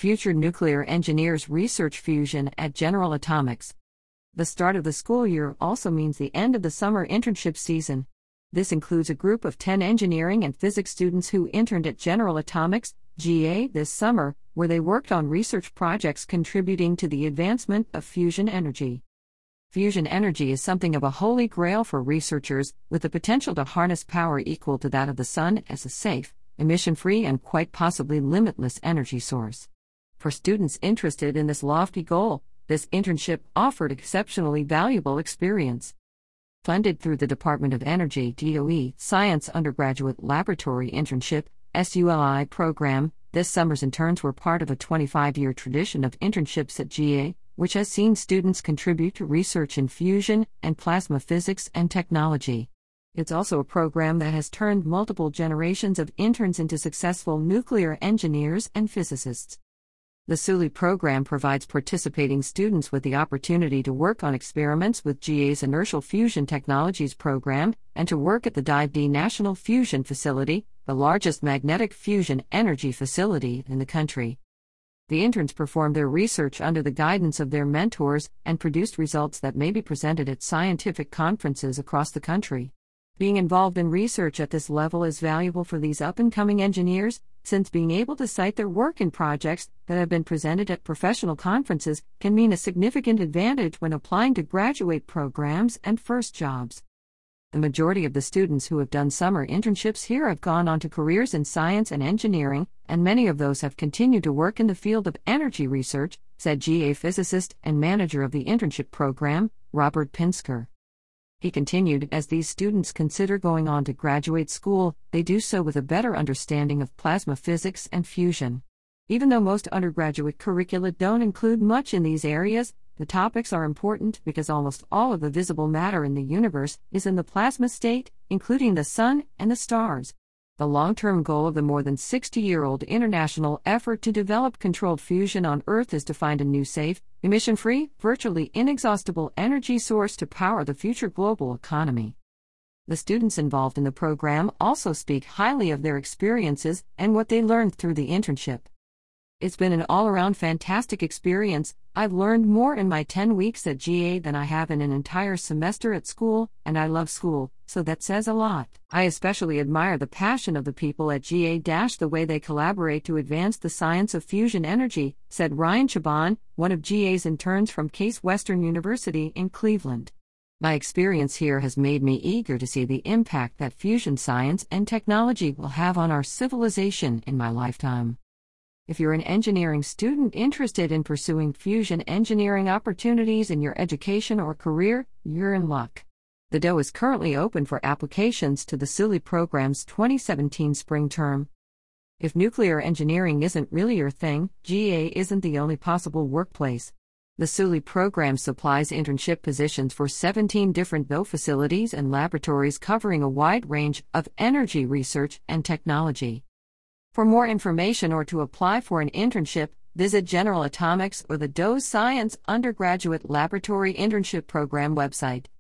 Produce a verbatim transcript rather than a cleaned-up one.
Future Nuclear Engineers Research Fusion at General Atomics. The start of the school year also means the end of the summer internship season. This includes a group of ten engineering and physics students who interned at General Atomics, G A, this summer, where they worked on research projects contributing to the advancement of fusion energy. Fusion energy is something of a holy grail for researchers, with the potential to harness power equal to that of the sun as a safe, emission-free, and quite possibly limitless energy source. For students interested in this lofty goal, this internship offered exceptionally valuable experience. Funded through the Department of Energy D O E Science Undergraduate Laboratory Internship S U L I program, this summer's interns were part of a twenty-five-year tradition of internships at G A, which has seen students contribute to research in fusion and plasma physics and technology. It's also a program that has turned multiple generations of interns into successful nuclear engineers and physicists. The S U L I program provides participating students with the opportunity to work on experiments with G A's Inertial Fusion Technologies program and to work at the D I V D National Fusion Facility, the largest magnetic fusion energy facility in the country. The interns performed their research under the guidance of their mentors and produced results that may be presented at scientific conferences across the country. Being involved in research at this level is valuable for these up-and-coming engineers, since being able to cite their work in projects that have been presented at professional conferences can mean a significant advantage when applying to graduate programs and first jobs. The majority of the students who have done summer internships here have gone on to careers in science and engineering, and many of those have continued to work in the field of energy research, said G A physicist and manager of the internship program, Robert Pinsker. He continued, as these students consider going on to graduate school, they do so with a better understanding of plasma physics and fusion. Even though most undergraduate curricula don't include much in these areas, the topics are important because almost all of the visible matter in the universe is in the plasma state, including the sun and the stars. The long-term goal of the more than sixty-year-old international effort to develop controlled fusion on Earth is to find a new safe, emission-free, virtually inexhaustible energy source to power the future global economy. The students involved in the program also speak highly of their experiences and what they learned through the internship. It's been an all-around fantastic experience. I've learned more in my ten weeks at G A than I have in an entire semester at school, and I love school, so that says a lot. I especially admire the passion of the people at G A, the way they collaborate to advance the science of fusion energy, said Ryan Chabon, one of G A's interns from Case Western University in Cleveland. My experience here has made me eager to see the impact that fusion science and technology will have on our civilization in my lifetime. If you're an engineering student interested in pursuing fusion engineering opportunities in your education or career, you're in luck. The D O is currently open for applications to the S U L I program's twenty seventeen spring term. If nuclear engineering isn't really your thing, G A isn't the only possible workplace. The S U L I program supplies internship positions for seventeen different D O facilities and laboratories covering a wide range of energy research and technology. For more information or to apply for an internship, visit General Atomics or the D O Science Undergraduate Laboratory Internship Program website.